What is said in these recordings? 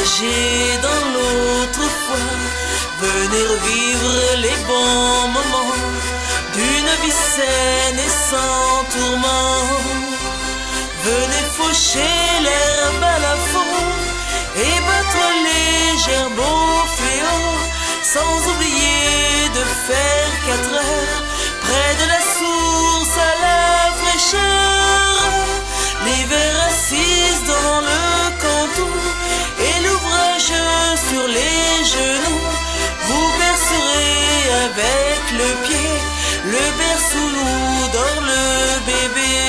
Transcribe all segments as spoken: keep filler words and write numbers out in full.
voyager dans l'autrefois, venez revivre les bons moments d'une vie saine et sans tourment. Venez faucher l'herbe à la faux et battre les gerbes au fléau, sans oublier de faire quatre heures près de la source à la fraîcheur. L'hiver assise dans le cantou et l'ouvrage sur les genoux, vous bercerez avec le pied le berceau où dort le bébé.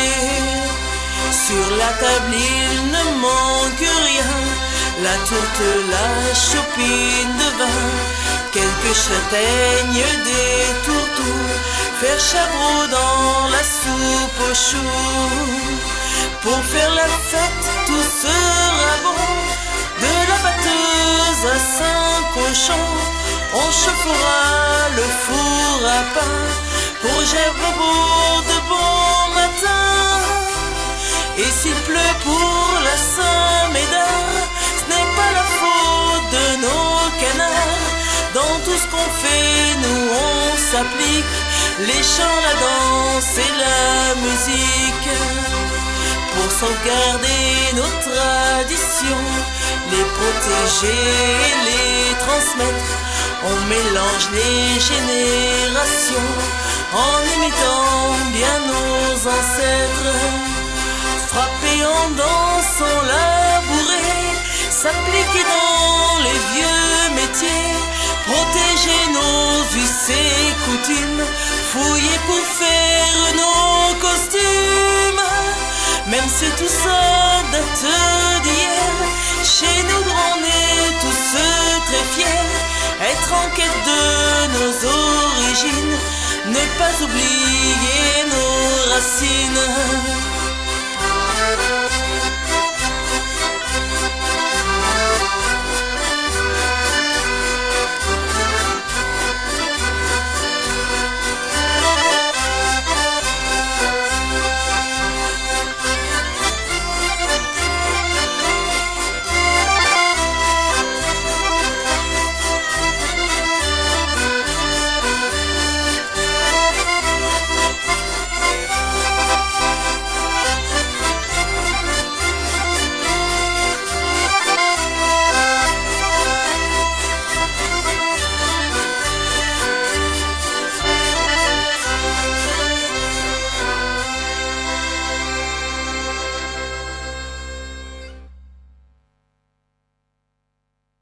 Sur la table il ne manque rien, la tourte, la chopine de vin, quelques châtaignes, des tourteaux, faire chabrot dans la soupe aux choux. Pour faire la fête tout sera bon, de la batteuse à Saint-Cochon, on chauffera le four à pain pour Gerbeau de bon matin. Et s'il pleut pour la Saint-Médard, ce n'est pas la faute de nos canards. Dans tout ce qu'on fait, nous on s'applique, les chants, la danse et la musique. Pour sauvegarder nos traditions, les protéger et les transmettre, on mélange les générations en imitant bien nos ancêtres. Frapper en dansant la bourrée, s'appliquer dans les vieux métiers, protéger nos us et coutumes, fouiller pour faire nos costumes. Même si tout ça date d'hier, chez nous on est tous très fiers, être en quête de nos origines, ne pas oublier nos racines.